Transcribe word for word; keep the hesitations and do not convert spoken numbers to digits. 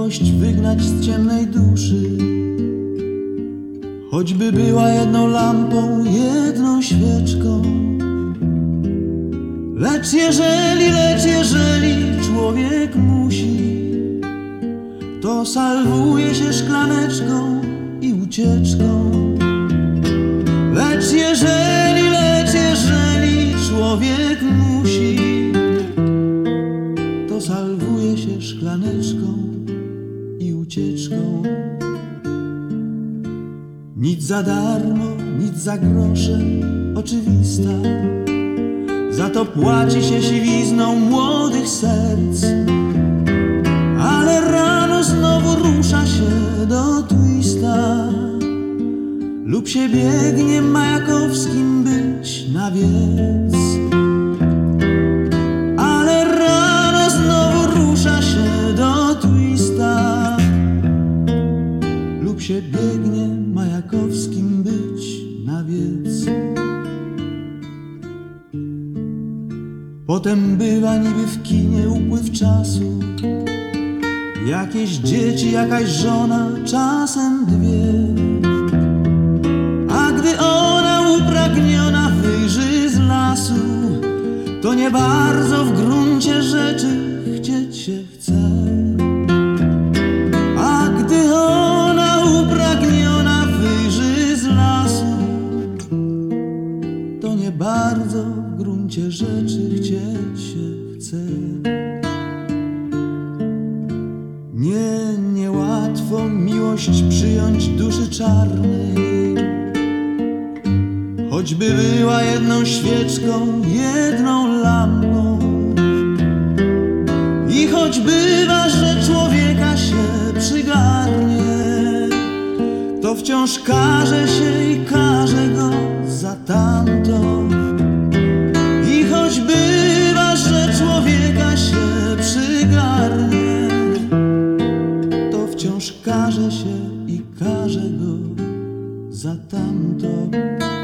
miłość wygnać z ciemnej duszy, choćby była jedną lampą, jedną świeczką. Lecz jeżeli, lecz jeżeli człowiek musi, to salwuje się szklaneczką i ucieczką. Lecz jeżeli, lecz jeżeli człowiek musi, to salwuje się szklaneczką i ucieczką. Nic za darmo, nic za grosze, oczywista, za to płaci się siwizną młodych serc. Ale rano znowu rusza się do twista, lub się biegnie Majakowskim być na wiec. Ale rano znowu rusza się do twista, lub się biegnie Majakowskim być na wiec. Potem bywa niby w kinie upływ czasu, jakieś dzieci, jakaś żona, czasem dwie. A gdy ona upragniona wyjrzy z lasu, to nie bardzo w gruncie rzeczy chcieć się chce. A gdy ona upragniona wyjrzy z lasu, to nie bardzo w gruncie rzeczy chcieć się chce. Nie, niełatwo miłość przyjąć duszy czarnej, choćby była jedną świeczką, jedną lampą. I choć bywa, że człowieka się przygarnie, to wciąż karze się i karze go za tamto. I choć bywa, że człowieka się przygarnie, to wciąż karze się i karze go za tamto.